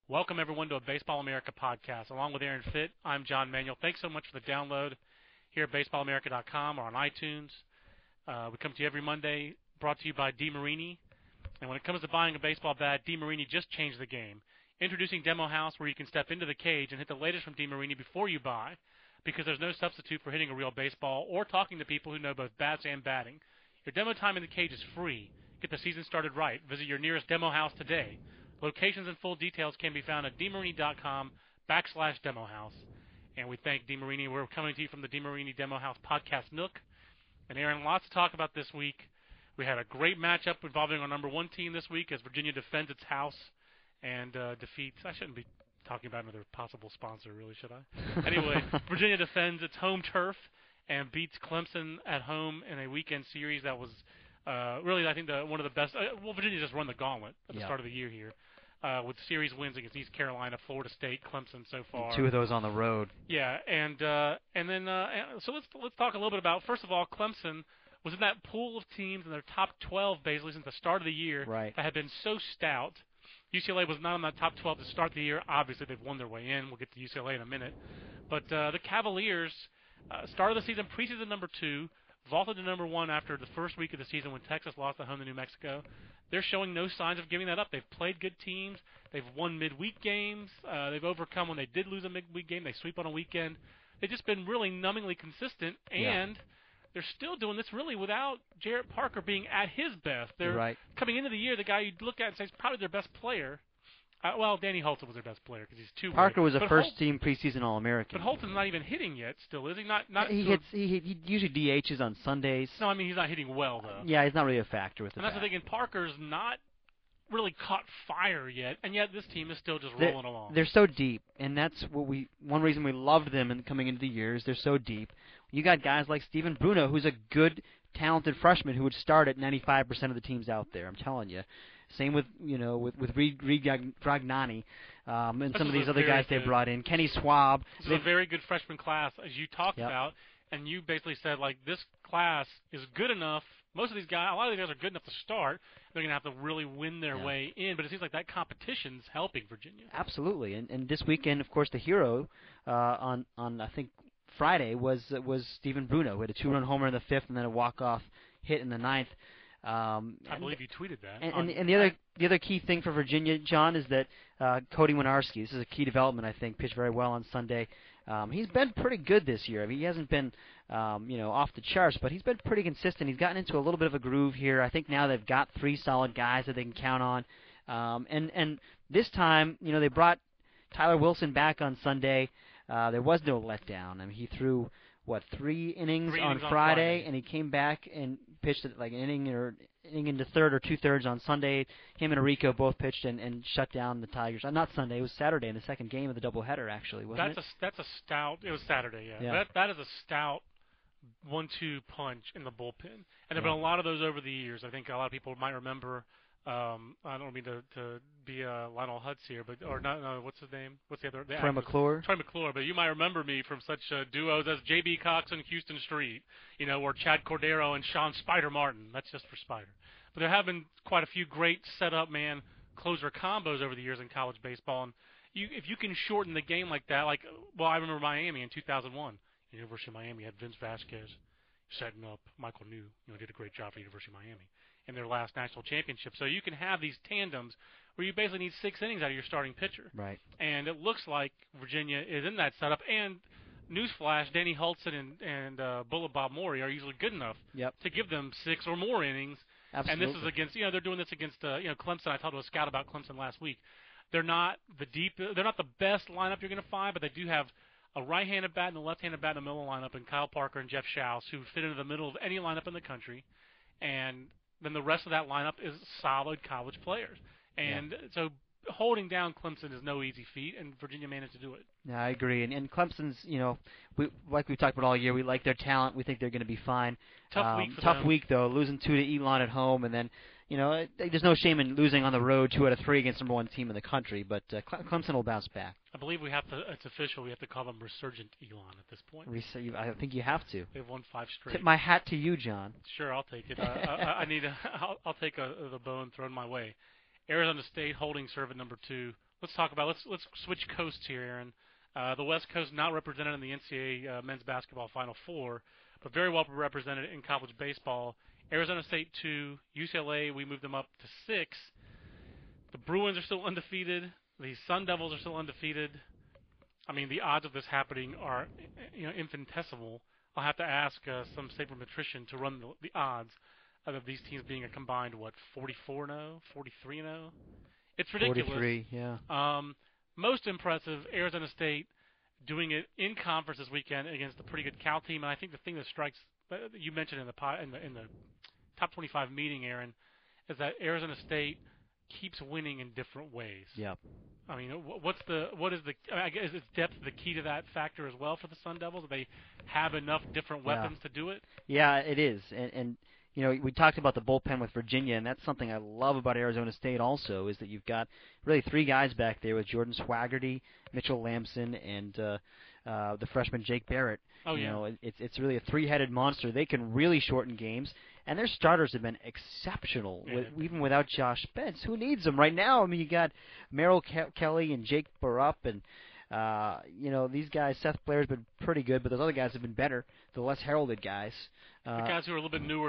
Welcome, everyone, to a Baseball America podcast. Along with Aaron Fitt, I'm John Manuel. Thanks so much for the download here at BaseballAmerica.com or on iTunes. We come to you every Monday, brought to you by DeMarini. And when it comes to buying a baseball bat, DeMarini just changed the game. Introducing Demo House, where you can step into the cage and hit the latest from DeMarini before you buy, because there's no substitute for hitting a real baseball or talking to people who know both bats and batting. Your demo time in the cage is free. Get the season started right. Visit your nearest Demo House today. Locations and full details can be found at DeMarini.com/DemoHouse. And we thank DeMarini. We're coming to you from the DeMarini Demo House podcast nook. And Aaron, lots to talk about this week. We had a great matchup involving our number one team this week as Virginia defends its house and defeats. I shouldn't be talking about another possible sponsor, really, should I? Anyway, Virginia defends its home turf and beats Clemson at home in a weekend series that was really, I think, one of the best. Virginia just run the gauntlet at the start of the year here. With series wins against East Carolina, Florida State, Clemson so far. Two of those on the road. Yeah, and then so let's talk a little bit about, first of all, Clemson was in that pool of teams in their top 12 basically since the start of the year that had been so stout. UCLA was not in that top 12 to start the year. Obviously, they've won their way in. We'll get to UCLA in a minute. But the Cavaliers started the season preseason number 2, vaulted to number 1 after the first week of the season when Texas lost at home to New Mexico. They're showing no signs of giving that up. They've played good teams. They've won midweek games. They've overcome when they did lose a midweek game. They sweep on a weekend. They've just been really numbingly consistent, and they're still doing this really without Jarrett Parker being at his best. They're coming into the year, the guy you'd look at and say is probably their best player. Well, Danny Hultzen was their best player because he's too. Parker was a first-team preseason All-American. But Holton's not even hitting yet. Still, is he? Not. He usually DHs on Sundays. No, I mean he's not hitting well though. Yeah, he's not really a factor with the And that's bat. the thing. And Parker's not really caught fire yet, and yet this team is still just rolling along. They're so deep, and that's one reason we loved them in coming into the year is they're so deep. You got guys like Steven Bruno, who's a good, talented freshman who would start at 95% of the teams out there. I'm telling you. Same with Reed Gragnani and some of these other guys they brought in. Kenny Schwab. This is a very good freshman class, as you talked about, and you basically said, like, this class is good enough. Most of these guys, a lot of these guys are good enough to start. They're going to have to really win their way in, but it seems like that competition's helping Virginia. Absolutely, and this weekend, of course, the hero on I think Friday was Steven Bruno, who had a 2-run homer in the 5th and then a walk-off hit in the 9th. I believe you tweeted that. And the other key thing for Virginia, John, is that Cody Winarski, this is a key development, I think, pitched very well on Sunday. He's been pretty good this year. I mean, he hasn't been, off the charts, but he's been pretty consistent. He's gotten into a little bit of a groove here. I think now they've got 3 solid guys that they can count on. And this time, they brought Tyler Wilson back on Sunday. There was no letdown. I mean, he threw 3 innings on Friday, and he came back and pitched like an inning into third or 2/3 on Sunday. Him and Arico both pitched and shut down the Tigers. Not Sunday, it was Saturday in the second game of the doubleheader, actually, wasn't it? That's a stout. It was Saturday, yeah. That is a stout 1-2 punch in the bullpen, and there've been a lot of those over the years. I think a lot of people might remember. I don't mean to be Lionel Hutz here, but no, what's his name? What's the other? Troy McClure. Troy McClure, but you might remember me from such duos as J.B. Cox and Houston Street, or Chad Cordero and Sean Spider Martin. That's just for Spider. But there have been quite a few great setup man closer combos over the years in college baseball, and if you can shorten the game like that, I remember Miami in 2001. University of Miami had Vince Vasquez setting up Michael New. Did a great job for University of Miami in their last national championship. So you can have these tandems where you basically need 6 innings out of your starting pitcher. Right. And it looks like Virginia is in that setup. And newsflash, Danny Hultzen and Bullet Bob Morey are usually good enough to give them 6 or more innings. Absolutely. And this is against, they're doing this against, Clemson. I talked to a scout about Clemson last week. They're not they're not the best lineup you're going to find, but they do have a right-handed bat and a left-handed bat in the middle lineup, and Kyle Parker and Jeff Schaus, who fit into the middle of any lineup in the country. And then the rest of that lineup is solid college players. And so holding down Clemson is no easy feat, and Virginia managed to do it. Yeah, I agree. And Clemson's, like we've talked about all year, we like their talent. We think they're going to be fine. Tough week for them. Tough week, though, losing 2 to Elon at home, and then, there's no shame in losing on the road 2 out of 3 against number 1 team in the country, but Clemson will bounce back. I believe it's official, we have to call them Resurgent Elon at this point. I think you have to. They've won 5 straight. Tip my hat to you, John. Sure, I'll take it. I'll take the bone thrown my way. Arizona State holding serve at number 2. talk about let's switch coasts here, Aaron. The West Coast not represented in the NCAA men's basketball Final Four, but very well represented in college baseball. Arizona State 2, UCLA, we moved them up to 6. The Bruins are still undefeated. The Sun Devils are still undefeated. I mean, the odds of this happening are, infinitesimal. I'll have to ask some sabermetrician to run the odds of these teams being a combined 44-0, 43-0. It's ridiculous. 43, yeah. Most impressive, Arizona State doing it in conference this weekend against a pretty good Cal team. And I think the thing that strikes, you mentioned in the top 25 meeting, Aaron, is that Arizona State keeps winning in different ways. Yep. I mean, I guess is depth the key to that factor as well for the Sun Devils? Do they have enough different weapons to do it? Yeah, it is. And we talked about the bullpen with Virginia, and that's something I love about Arizona State also, is that you've got really 3 guys back there with Jordan Swaggerty, Mitchell Lamson, and the freshman Jake Barrett. Oh, yeah. It's really a 3-headed monster. They can really shorten games, and their starters have been exceptional, even without Josh Spence. Who needs them right now? I mean, you got Merrill Kelly and Jake Barup, and these guys. Seth Blair's been pretty good, but those other guys have been better. The less heralded guys. The guys who are a little bit newer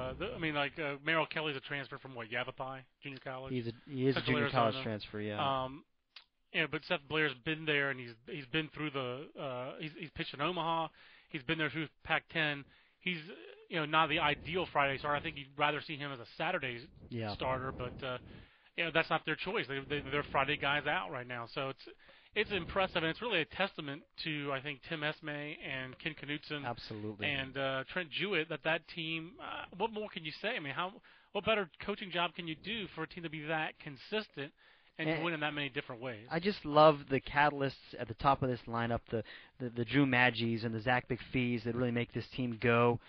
to, Merrill Kelly's a transfer from Yavapai Junior College. He is a junior college transfer, yeah. But Seth Blair's been there, and he's been through he's pitched in Omaha. He's been there through Pac-10. He's not the ideal Friday starter. I think you'd rather see him as a Saturday starter, but that's not their choice. They're Friday guys out right now, so it's impressive, and it's really a testament to, I think, Tim Esme and Ken Knutson, absolutely, and Trent Jewett, that team. What more can you say? I mean, what better coaching job can you do for a team to be that consistent and to win in that many different ways? I just love the catalysts at the top of this lineup, the Drew Maggies and the Zach McPhees that really make this team go.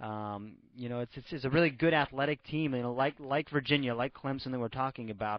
It's a really good athletic team, like Virginia, like Clemson that we're talking about.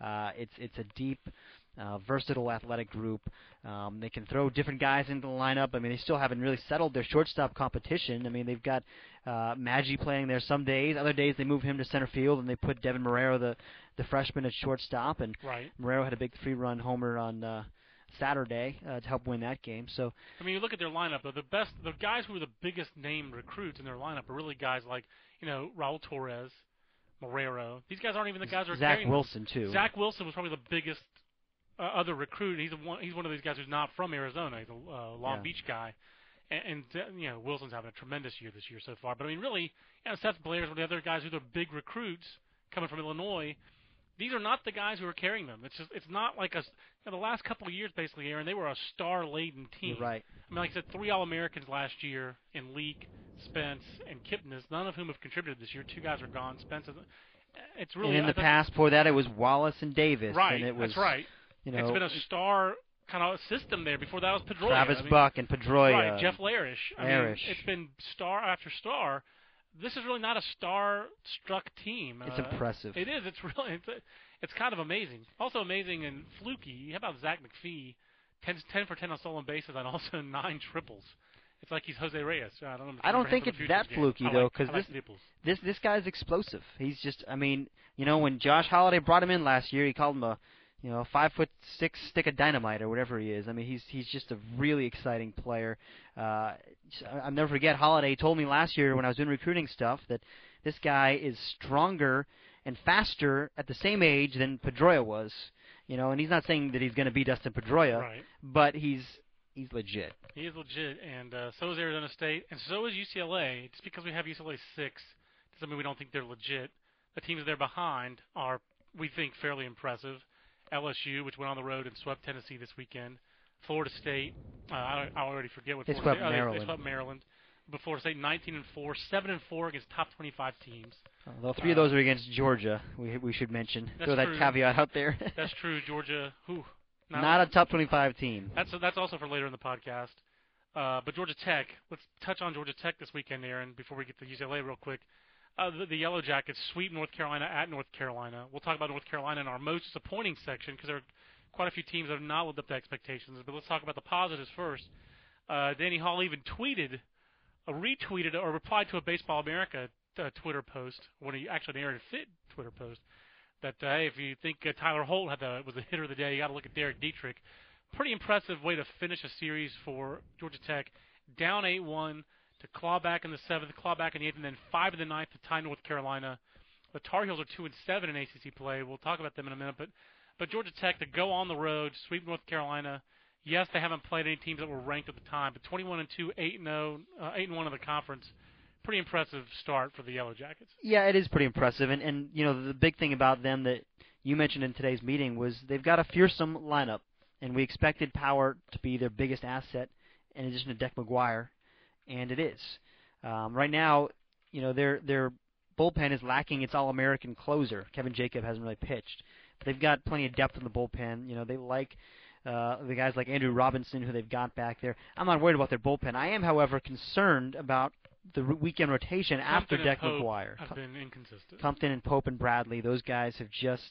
It's a deep, versatile athletic group. They can throw different guys into the lineup. I mean, they still haven't really settled their shortstop competition. I mean, they've got Maggi playing there some days. Other days they move him to center field, and they put Devin Marrero, the freshman, at shortstop. And Marrero had a big 3-run homer on Saturday to help win that game. So I mean, you look at their lineup, the guys who are the biggest name recruits in their lineup are really guys like Raul Torres, Marrero. These guys aren't even the guys who are carrying Zach Wilson too. Zach Wilson was probably the biggest other recruit. He's one of these guys who's not from Arizona. He's a Long Beach guy, and Wilson's having a tremendous year this year so far. But I mean, really, Seth Blair's one of the other guys who are big recruits coming from Illinois. These are not the guys who are carrying them. It's not like the last couple of years, basically, Aaron, they were a star-laden team. You're right. I mean, like I said, 3 All-Americans last year in Leak, Spence, and Kipnis, none of whom have contributed this year. 2 guys are gone. Spence is. It's really. And in the past, before that, it was Wallace and Davis. Right. And it was, that's right. It's been a star kind of system there. Before that was Pedroia. Travis Buck and Pedroia. Right. Jeff Larish. I mean, it's been star after star. This is really not a star-struck team. It's impressive. It is. It's really. It's kind of amazing. Also amazing and fluky. How about Zach McPhee? 10 for 10 on stolen bases and also 9 triples. It's like he's Jose Reyes. I don't think it's that fluky though, because this guy's explosive. He's just. I mean, when Josh Holliday brought him in last year, he called him a 5'6" stick of dynamite or whatever he is. I mean, he's just a really exciting player. I'll never forget, Holliday told me last year when I was doing recruiting stuff that this guy is stronger and faster at the same age than Pedroia was. And he's not saying that he's going to be Dustin Pedroia, but he's legit. He is legit, and so is Arizona State, and so is UCLA. Just because we have UCLA 6 doesn't mean we don't think they're legit. The teams they're behind are, we think, fairly impressive. LSU, which went on the road and swept Tennessee this weekend. Florida State, I already forget what. They swept Maryland. They swept Maryland. But Florida State 19-4, 7-4 against top 25 teams. Although 3 of those are against Georgia, we should mention. Throw that caveat out there. That's true. Georgia, not a top 25 team. That's also for later in the podcast. But Georgia Tech, let's touch on Georgia Tech this weekend, Aaron, before we get to UCLA real quick. The Yellow Jackets sweep North Carolina at North Carolina. We'll talk about North Carolina in our most disappointing section because there are quite a few teams that have not lived up to expectations. But let's talk about the positives first. Danny Hall even retweeted or replied to a Baseball America Twitter post, when he actually an Aaron Fitt Twitter post, that hey, if you think Tyler Holt was the hitter of the day, you got to look at Derek Dietrich. Pretty impressive way to finish a series for Georgia Tech, down 8-1 to claw back in the 7th, claw back in the 8th, and then 5 in the 9th to tie North Carolina. The Tar Heels are 2-7 in ACC play. We'll talk about them in a minute, but Georgia Tech to go on the road, sweep North Carolina. Yes, they haven't played any teams that were ranked at the time, but 21-2, 8-0, 8-1 in the conference. Pretty impressive start for the Yellow Jackets. Yeah, it is pretty impressive, and you know the big thing about them that you mentioned in today's meeting was they've got a fearsome lineup, and we expected power to be their biggest asset in addition to Deck McGuire, and it is. Right now, you know their bullpen is lacking its All-American closer. Kevin Jacob hasn't really pitched, but they've got plenty of depth in the bullpen. You know they like the guys like Andrew Robinson who they've got back there. I'm not worried about their bullpen. I am, however, concerned about the weekend rotation after Deck McGuire. Have been inconsistent. Compton and Pope and Bradley, those guys have just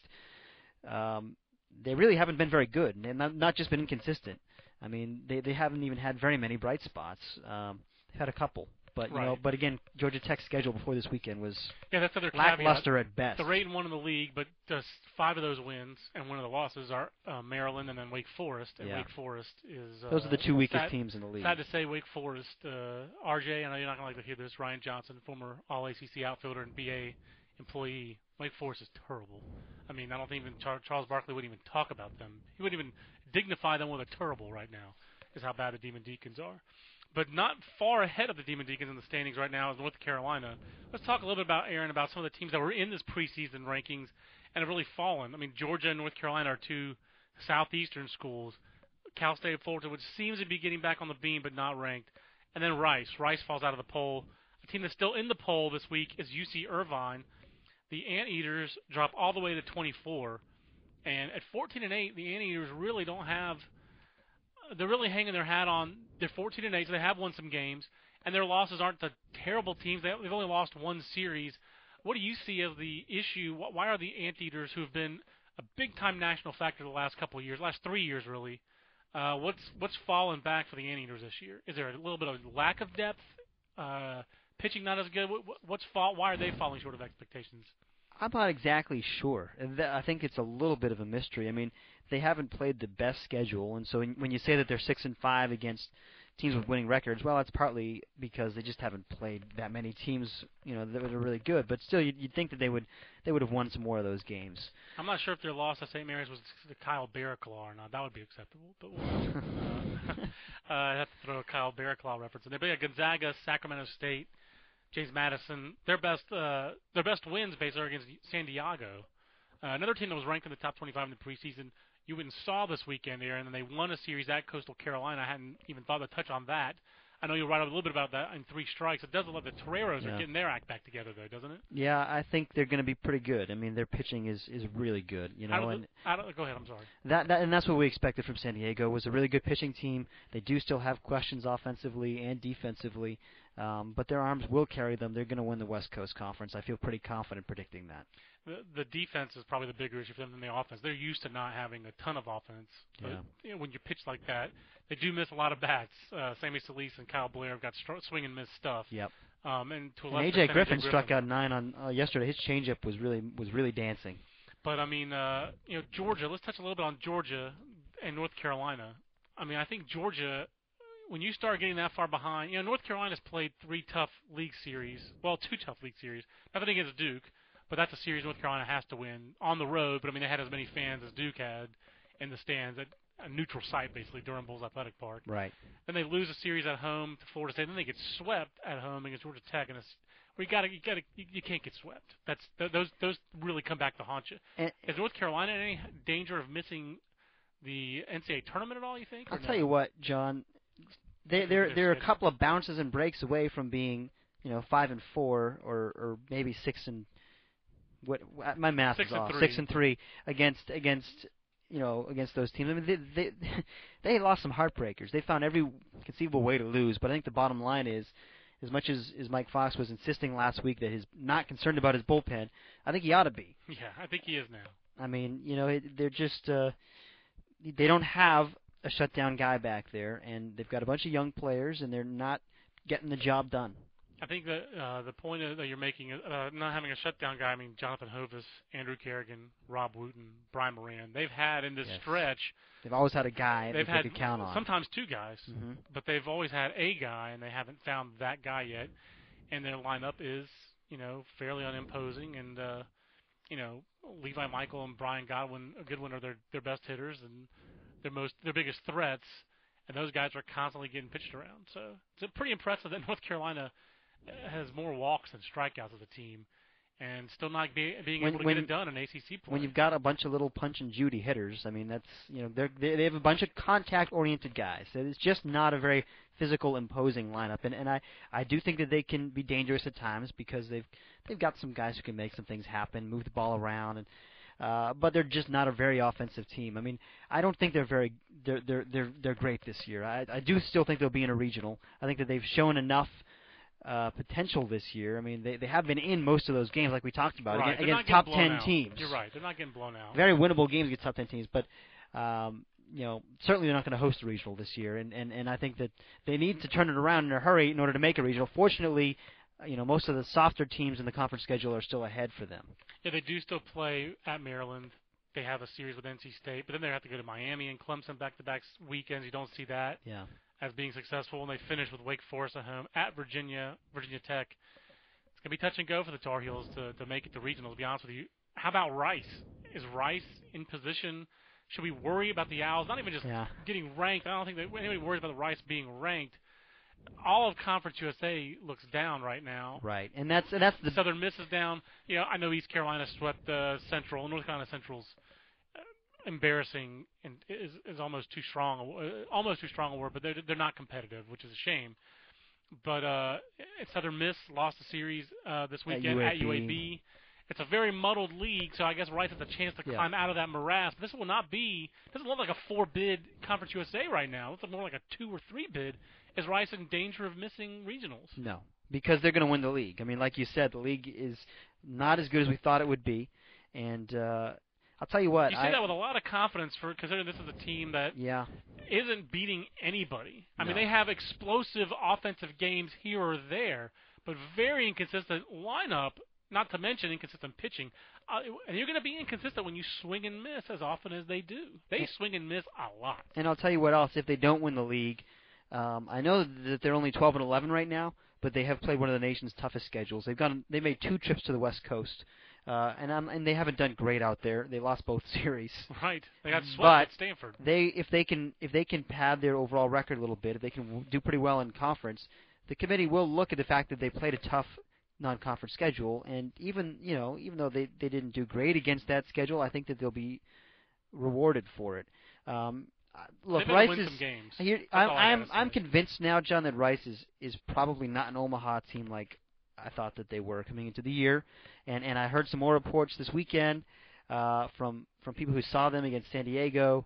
they really haven't been very good, and not just been inconsistent. I mean, they haven't even had very many bright spots. They've had a couple, but you know, but again, Georgia Tech's schedule before this weekend was that's other lackluster at best. They're 8-1 in the league, but just 5 of those wins and one of the losses are Maryland and then Wake Forest. And Wake Forest is those are the two weakest teams in the league. Sad to say, Wake Forest. RJ, I know you're not going to like to hear this. Ryan Johnson, former All-ACC outfielder and BA employee. Wake Forest is terrible. I mean, I don't think even Charles Barkley would even talk about them. He wouldn't even dignify them with a terrible right now, is how bad the Demon Deacons are. But not far ahead of the Demon Deacons in the standings right now is North Carolina. Let's talk a little bit about, Aaron, about some of the teams that were in this preseason rankings and have really fallen. I mean, Georgia and North Carolina are two southeastern schools. Cal State Fullerton, which seems to be getting back on the beam but not ranked. And then Rice. Rice falls out of the poll. A team that's still in the poll this week is UC Irvine. The Anteaters drop all the way to 24. And at 14-8, the Anteaters really don't have – they're really hanging their hat on – they're 14-8, so they have won some games. And their losses aren't the terrible teams. They've only lost one series. What do you see as the issue? Why are the Anteaters, who have been a big-time national factor the last couple of years, last 3 years really, what's fallen back for the Anteaters this year? Is there a little bit of lack of depth? Pitching not as good? Why are they falling short of expectations? I'm not exactly sure. I think it's a little bit of a mystery. I mean, they haven't played the best schedule, and so when you say that they're 6-5 against teams with winning records, well, that's partly because they just haven't played that many teams, you know, that are really good. But still, you'd think that they would have won some more of those games. I'm not sure if their loss at St. Mary's was to Kyle Barraclaw or not. That would be acceptable. But I have to throw a Kyle Barraclaw reference in there. But yeah, Gonzaga, Sacramento State, James Madison, their best wins basically are against San Diego. Another team that was ranked in the top 25 in the preseason, you went and saw this weekend there, and then they won a series at Coastal Carolina. I hadn't even thought to touch on that. I know you'll write a little bit about that in 3 strikes. It does look like the Toreros are getting their act back together, though, doesn't it? Yeah, I think they're going to be pretty good. I mean, their pitching is really good. You know, go ahead. I'm sorry. And that's what we expected from San Diego, was a really good pitching team. They do still have questions offensively and defensively, but their arms will carry them. They're going to win the West Coast Conference. I feel pretty confident predicting that. The defense is probably the bigger issue for them than the offense. They're used to not having a ton of offense. But you know, when you pitch like that, they do miss a lot of bats. Sammy Solis and Kyle Blair have got swing and miss stuff. Yep. And AJ Griffin struck out 9 on yesterday. His changeup was really dancing. But I mean, you know, Georgia. Let's touch a little bit on Georgia and North Carolina. I mean, I think Georgia, when you start getting that far behind, you know, North Carolina's played 3 tough league series. Well, 2 tough league series. Nothing against Duke. But that's a series North Carolina has to win on the road. But, I mean, they had as many fans as Duke had in the stands at a neutral site, basically, Durham Bulls Athletic Park. Right. Then they lose a series at home to Florida State. Then they get swept at home against Georgia Tech. And you can't get swept. Those really come back to haunt you. Is North Carolina in any danger of missing the NCAA tournament at all, you think? I'll tell you what, John. They're a couple of bounces and breaks away from being, 5-4 or maybe 6 and. My math is off. 6-3 against those teams. I mean, they lost some heartbreakers. They found every conceivable way to lose. But I think the bottom line is, as much as Mike Fox was insisting last week that he's not concerned about his bullpen, I think he ought to be. Yeah, I think he is now. I mean, they're just they don't have a shutdown guy back there, and they've got a bunch of young players, and they're not getting the job done. I think that the point that you're making, not having a shutdown guy, I mean Jonathan Hovis, Andrew Carrigan, Rob Wooten, Brian Moran, they've had in this stretch. They've always had a guy they've that had they could count on. Sometimes two guys, but they've always had a guy, and they haven't found that guy yet. And their lineup is, fairly unimposing, and Levi Michael and Brian Goodwin are their best hitters and their biggest threats, and those guys are constantly getting pitched around. So it's pretty impressive that North Carolina has more walks than strikeouts as a team, and still not being able to get it done in ACC play. When you've got a bunch of little punch and Judy hitters, I mean that's they have a bunch of contact-oriented guys. It's just not a very physical, imposing lineup, and I do think that they can be dangerous at times because they've got some guys who can make some things happen, move the ball around, and but they're just not a very offensive team. I mean, I don't think they're great this year. I do still think they'll be in a regional. I think that they've shown enough potential this year. I mean, they have been in most of those games, like we talked about, against top 10 teams. You're right. They're not getting blown out. Very winnable games against top 10 teams, but certainly they're not going to host a regional this year. And I think that they need to turn it around in a hurry in order to make a regional. Fortunately, most of the softer teams in the conference schedule are still ahead for them. Yeah, they do still play at Maryland. They have a series with NC State, but then they have to go to Miami and Clemson back-to-back weekends. You don't see that. Yeah. As being successful, and they finish with Wake Forest at home, at Virginia Tech. It's going to be touch and go for the Tar Heels to make it to regionals, to be honest with you. How about Rice? Is Rice in position? Should we worry about the Owls? Not even just getting ranked. I don't think that anybody worries about the Rice being ranked. All of Conference USA looks down right now. Right, and that's the Southern Miss is down. I know East Carolina swept Central. North Carolina Central's embarrassing and is almost too strong a word, but they're not competitive, which is a shame. But Southern Miss lost the series this weekend at UAB. It's a very muddled league, so I guess Rice has a chance to climb out of that morass. But this will not be. It doesn't look like a 4-bid Conference USA right now. It looks more like a 2 or 3 bid. Is Rice in danger of missing regionals? No, because they're going to win the league. I mean, like you said, the league is not as good as we thought it would be, and I'll tell you what. You say that with a lot of confidence, considering this is a team that isn't beating anybody. I mean, they have explosive offensive games here or there, but very inconsistent lineup, not to mention inconsistent pitching. And you're going to be inconsistent when you swing and miss as often as they do. They swing and miss a lot. And I'll tell you what else. If they don't win the league, I know that they're only 12-11 right now, but they have played one of the nation's toughest schedules. They made 2 trips to the West Coast. And they haven't done great out there. They lost both series. Right. They got swept at Stanford. If they can pad their overall record a little bit, if they can do pretty well in conference, the committee will look at the fact that they played a tough non-conference schedule, and even though they didn't do great against that schedule, I think that they'll be rewarded for it. Look, Rice win is. Some games. I'm convinced now, John, that Rice is probably not an Omaha team like I thought that they were coming into the year, and I heard some more reports this weekend from people who saw them against San Diego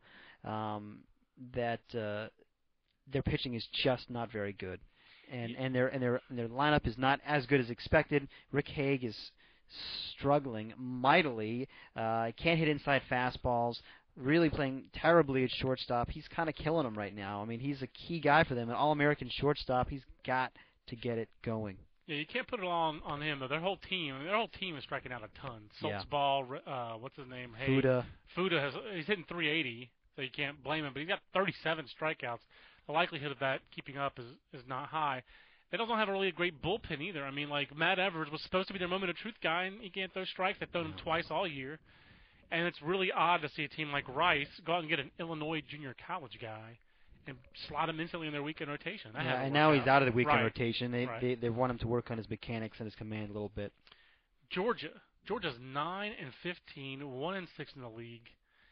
that their pitching is just not very good, and their lineup is not as good as expected. Rick Hague is struggling mightily. Can't hit inside fastballs. Really playing terribly at shortstop. He's kind of killing them right now. I mean, he's a key guy for them, an All-American shortstop. He's got to get it going. Yeah, you can't put it all on him, though. Their whole team is striking out a ton. Ball, what's his name? Fuda. Fuda he's hitting 380, so you can't blame him. But he's got 37 strikeouts. The likelihood of that keeping up is not high. They don't have really a great bullpen either. I mean, like Matt Evers was supposed to be their moment of truth guy, and he can't throw strikes. They've thrown him twice all year. And it's really odd to see a team like Rice go out and get an Illinois junior college guy and slot him instantly in their weekend rotation. And now he's out of the weekend rotation. They want him to work on his mechanics and his command a little bit. Georgia's 9-15, 1-6 in the league.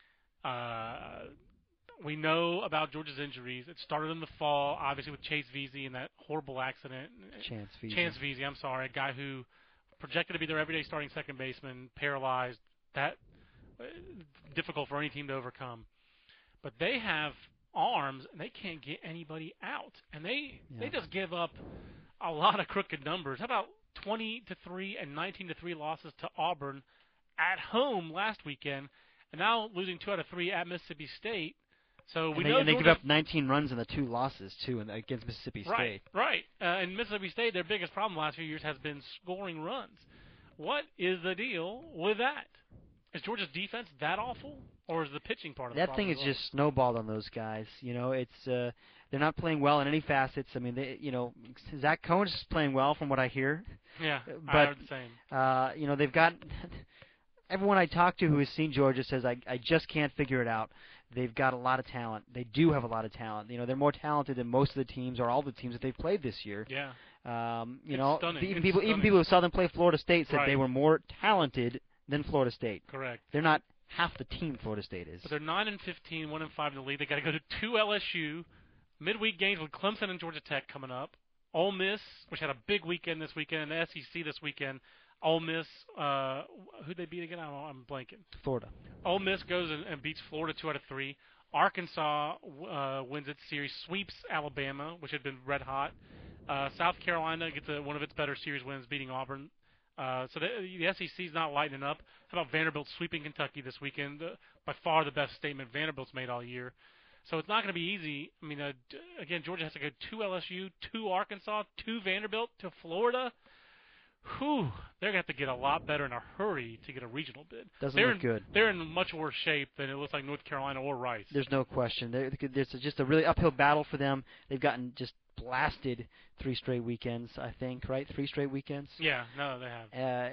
We know about Georgia's injuries. It started in the fall, obviously with Chase Veazey and that horrible accident. Chance Veazey, I'm sorry, a guy who projected to be their everyday starting second baseman, paralyzed. That difficult for any team to overcome. But they have arms, and they can't get anybody out. And they just give up a lot of crooked numbers. How about 20-3 and 19-3 losses to Auburn at home last weekend, and now losing 2 out of 3 at Mississippi State. So we and know they give up 19 runs in the 2 losses too against Mississippi State. Right. And Mississippi State, their biggest problem the last few years has been scoring runs. What is the deal with that? Is Georgia's defense that awful, or is the pitching part of the that problem? That thing is just snowballed on those guys. It's they're not playing well in any facets. I mean, Zach Cohen's playing well from what I hear. Yeah, but I heard the same. They've got everyone I talk to who has seen Georgia says I just can't figure it out. They've got a lot of talent. They do have a lot of talent. They're more talented than most of the teams or all the teams that they've played this year. Yeah. Stunning. Even people who saw them play Florida State said they were more talented than Florida State. Correct. They're not half the team Florida State is. But they're 9-15, 1-5 in the league. They got to go to 2 LSU midweek games with Clemson and Georgia Tech coming up. Ole Miss, which had a big weekend this weekend, and the SEC this weekend. Ole Miss, who'd they beat again? I'm blanking. Florida. Ole Miss goes and beats Florida 2 out of 3. Arkansas wins its series, sweeps Alabama, which had been red hot. South Carolina gets one of its better series wins, beating Auburn. So the SEC's not lightening up. How about Vanderbilt sweeping Kentucky this weekend? By far the best statement Vanderbilt's made all year. So it's not going to be easy. I mean, again, Georgia has to go 2 LSU, 2 Arkansas, 2 Vanderbilt, to Florida. Whew, they're going to have to get a lot better in a hurry to get a regional bid. Doesn't look good. They're in much worse shape than it looks like North Carolina or Rice. There's no question. There's just a really uphill battle for them. They've gotten just blasted 3 straight weekends, I think, right? 3 straight weekends? Yeah, no, they have.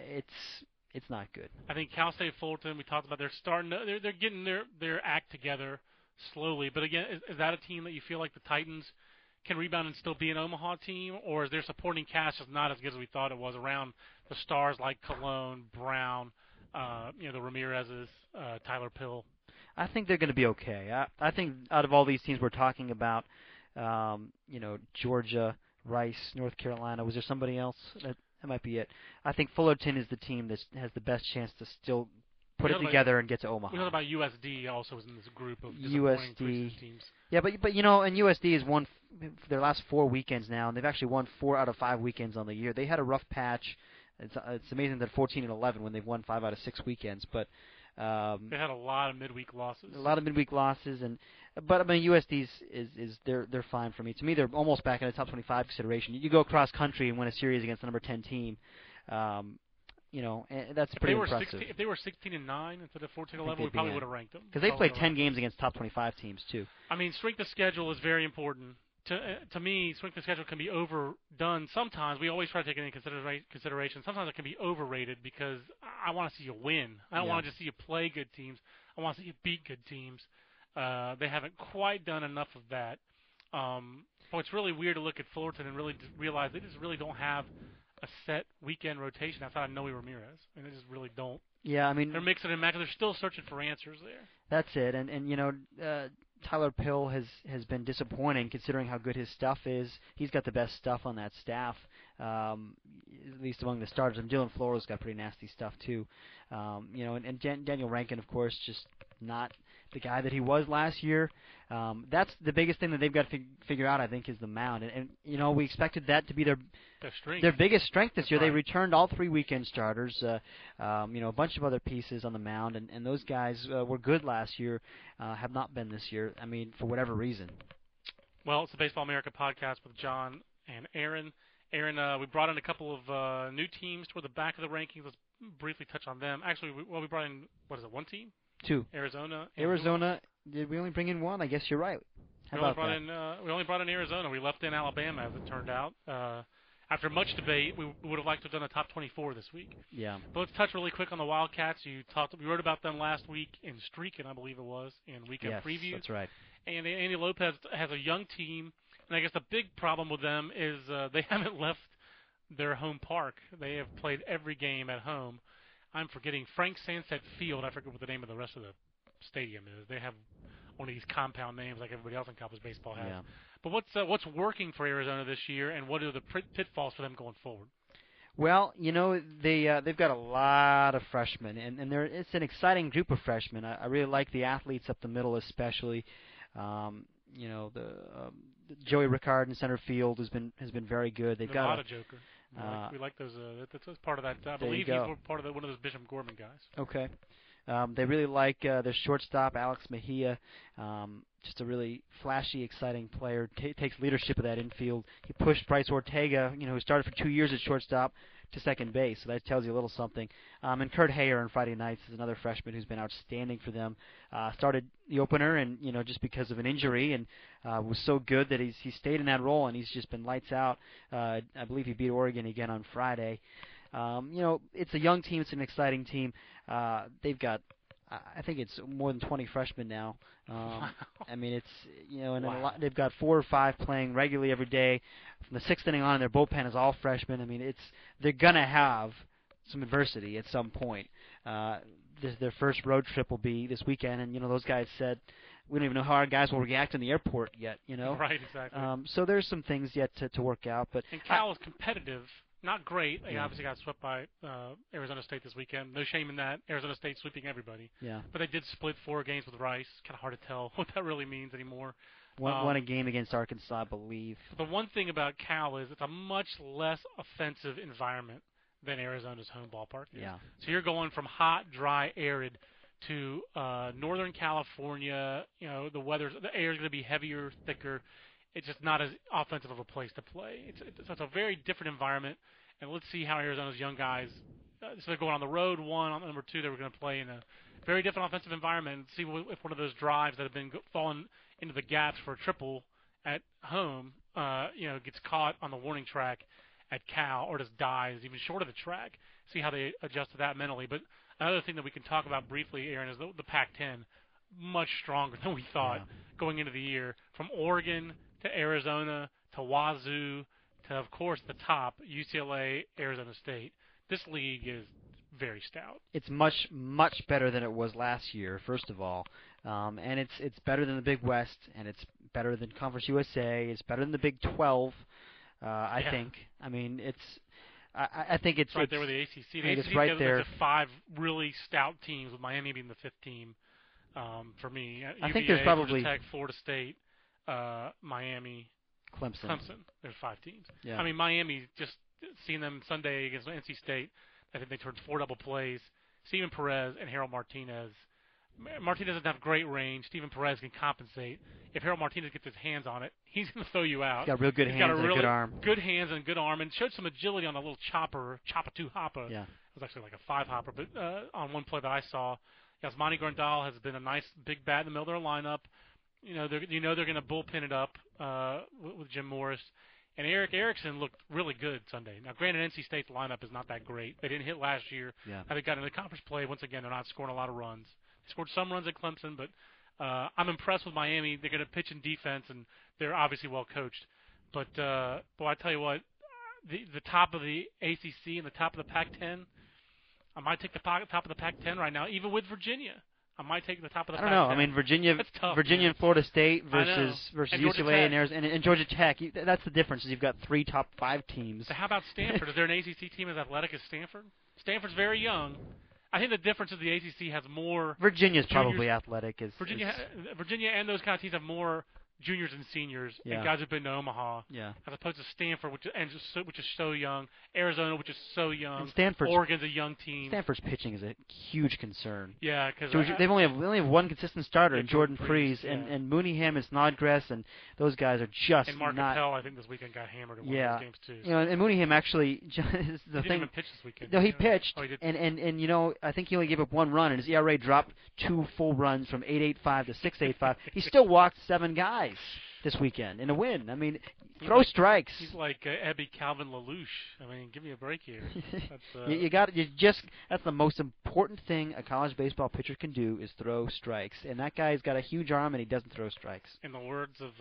It's not good. I think Cal State Fullerton, we talked about, they're getting their act together slowly. But again, is that a team that you feel like the Titans can rebound and still be an Omaha team, or is their supporting cast just not as good as we thought it was around the stars like Cologne, Brown, the Ramirez's, Tyler Pill? I think they're going to be okay. I think out of all these teams we're talking about, Georgia, Rice, North Carolina, was there somebody else? That might be it. I think Fullerton is the team that has the best chance to still put it together and get to Omaha. We talked about USD also was in this group of disappointing teams. Yeah, but and USD has won their last 4 weekends now, and they've actually won 4 out of 5 weekends on the year. They had a rough patch. It's amazing that 14-11 when they've won 5 out of 6 weekends, but they had a lot of midweek losses. But I mean USD they're fine for me. To me, they're almost back in the top 25 consideration. You go cross country and win a series against the number 10 team. And that's pretty impressive. If they were 16-9 instead of 14-11, we probably would have ranked them. Because they played 10 games against top 25 teams too. I mean, strength of schedule is very important. To me, strength of schedule can be overdone sometimes. We always try to take it into consideration. Sometimes it can be overrated because I want to see you win. I don't want to just see you play good teams. I want to see you beat good teams. They haven't quite done enough of that. But it's really weird to look at Fullerton and really realize they just really don't have a set weekend rotation outside of Noe Ramirez. I mean, they just really don't. Yeah, I mean, they're mixing and matching. They're still searching for answers there. That's it. And Tyler Pill has been disappointing considering how good his stuff is. He's got the best stuff on that staff, at least among the starters. And Dylan Flores got pretty nasty stuff too. And Daniel Rankin, of course, just not the guy that he was last year. That's the biggest thing that they've got to figure out, I think, is the mound. And we expected that to be their biggest strength this year. Right. They returned all 3 weekend starters, a bunch of other pieces on the mound, and those guys were good last year, have not been this year, I mean, for whatever reason. Well, it's the Baseball America podcast with John and Aaron. Aaron, we brought in a couple of new teams toward the back of the rankings. Let's briefly touch on them. Actually, we brought in, 1 team? 2. Arizona. Did we only bring in 1? I guess you're right. How about that? We only brought in Arizona. We left in Alabama, as it turned out. After much debate, we would have liked to have done a top 24 this week. Yeah. But let's touch really quick on the Wildcats. We wrote about them last week in Streakin', I believe it was, in weekend preview. That's right. And Andy Lopez has a young team, and I guess the big problem with them is they haven't left their home park. They have played every game at home. I'm forgetting Frank Sunset Field. I forget what the name of the rest of the stadium is. They have one of these compound names like everybody else in college baseball has. Yeah. But what's working for Arizona this year, and what are the pitfalls for them going forward? Well, they've got a lot of freshmen, and it's an exciting group of freshmen. I really like the athletes up the middle, especially. The Joey Ricard in center field has been very good. They've got a lot of Joker. We like those. That's part of that. I believe he's part of one of those Bishop Gorman guys. Okay. They really like their shortstop, Alex Mejia. Just a really flashy, exciting player. Takes leadership of that infield. He pushed Bryce Ortega, who started for 2 years at shortstop, to second base. So that tells you a little something. And Kurt Hayer on Friday nights is another freshman who's been outstanding for them. Started the opener, and just because of an injury, and was so good that he stayed in that role, and he's just been lights out. I believe he beat Oregon again on Friday. It's a young team. It's an exciting team. They've got, I think it's more than 20 freshmen now. I mean, it's, and wow. they've got 4 or 5 playing regularly every day. From the 6th inning on, their bullpen is all freshmen. I mean, they're going to have some adversity at some point. Their first road trip will be this weekend, and, those guys said, we don't even know how our guys will react in the airport yet, Right, exactly. So there's some things yet to work out. And Cal is competitive. Not great. They obviously got swept by Arizona State this weekend. No shame in that. Arizona State sweeping everybody. Yeah. But they did split 4 games with Rice. Kind of hard to tell what that really means anymore. Won a game against Arkansas, I believe. The one thing about Cal is it's a much less offensive environment than Arizona's home ballpark is. Yeah. So you're going from hot, dry, arid to Northern California. The air is going to be heavier, thicker. It's just not as offensive of a place to play. It's a very different environment, and let's see how Arizona's young guys. So they're going on the road. On number 2, they were going to play in a very different offensive environment. And see if one of those drives that have been falling into the gaps for a triple at home, gets caught on the warning track at Cal, or just dies even short of the track. See how they adjust to that mentally. But another thing that we can talk about briefly, Aaron, is the Pac-10, much stronger than we thought going into the year. From Oregon to Arizona to Wazoo to, of course, the top, UCLA, Arizona State. This league is very stout. It's much, much better than it was last year, first of all. And it's better than the Big West, and it's better than Conference USA. It's better than the Big 12, I think. I mean, I think it's right there with the ACC. The ACC right there. There's 5 really stout teams, with Miami being the 5th team for me. I think there's probably Georgia Tech, Florida State, Miami, Clemson. There's 5 teams. Yeah. I mean, Miami, just seeing them Sunday against NC State, I think they turned 4 double plays. Steven Perez and Harold Martinez. Martinez doesn't have great range. Steven Perez can compensate. If Harold Martinez gets his hands on it, he's going to throw you out. He's got real good hands and a good arm. Good hands and a good arm, and showed some agility on a little chopper 2 hopper. Yeah. It was actually like a 5 hopper, but on one play that I saw, Yasmani Grandal has been a nice big bat in the middle of their lineup. They're going to bullpen it up with Jim Morris. And Eric Erickson looked really good Sunday. Now, granted, NC State's lineup is not that great. They didn't hit last year. Yeah. They got into conference play. Once again, they're not scoring a lot of runs. They scored some runs at Clemson, but I'm impressed with Miami. They're going to pitch in defense, and they're obviously well coached. But I tell you what, the top of the ACC and the top of the Pac-10, I might take the top of the Pac-10 right now, even with Virginia. I might take the top of the Pac-10. I don't know. I mean, Virginia and Florida State versus UCLA and Georgia Tech. That's the difference. Is you've got 3 top 5 teams. So how about Stanford? Is there an ACC team as athletic as Stanford? Stanford's very young. I think the difference is the ACC has more. Virginia's probably athletic. Virginia and those kind of teams have more juniors and seniors and guys who've been to Omaha. Yeah. As opposed to Stanford, which is so young. Arizona, which is so young. And Oregon's a young team. Stanford's pitching is a huge concern. Yeah, because they only have one consistent starter, in Jordan Freese, and Mooneyham and Snodgrass, and those guys are just and Mark not. Appel, I think this weekend got hammered in one of those games too. And Mooneyham actually he didn't even pitch this weekend. No, he pitched, he did. and I think he only gave up 1 run, and his ERA dropped 2 full runs from 8.85 to 6.85. He still walked 7 guys this weekend in a win. I mean, throw strikes. He's like Abby Calvin LaLoosh. I mean, give me a break here. That's the most important thing a college baseball pitcher can do is throw strikes. And that guy's got a huge arm and he doesn't throw strikes. In the words of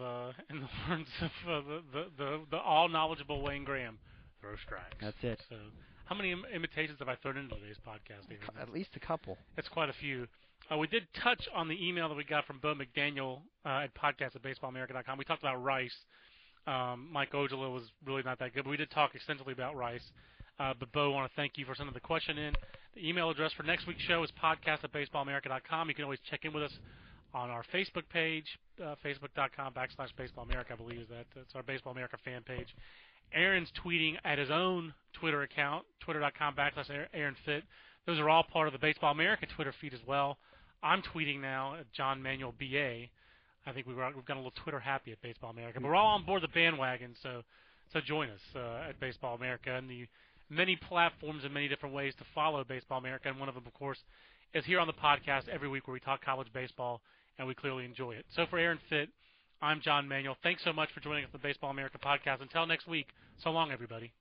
the all knowledgeable Wayne Graham, throw strikes. That's it. So, how many imitations have I thrown into today's podcast? At least a couple. That's quite a few. We did touch on the email that we got from Bo McDaniel at podcast@baseballamerica.com. We talked about Rice. Mike Ojala was really not that good, but we did talk extensively about Rice. But Bo, I want to thank you for sending the question in. The email address for next week's show is podcast@baseballamerica.com. You can always check in with us on our Facebook page, facebook.com/baseballamerica, I believe is that. That's our Baseball America fan page. Aaron's tweeting at his own Twitter account, twitter.com/AaronFit. Those are all part of the Baseball America Twitter feed as well. I'm tweeting now at John Manuel BA. I think we've got a little Twitter happy at Baseball America. But we're all on board the bandwagon, so join us at Baseball America and the many platforms and many different ways to follow Baseball America. And one of them, of course, is here on the podcast every week where we talk college baseball, and we clearly enjoy it. So for Aaron Fitt, I'm John Manuel. Thanks so much for joining us on the Baseball America podcast. Until next week, so long, everybody.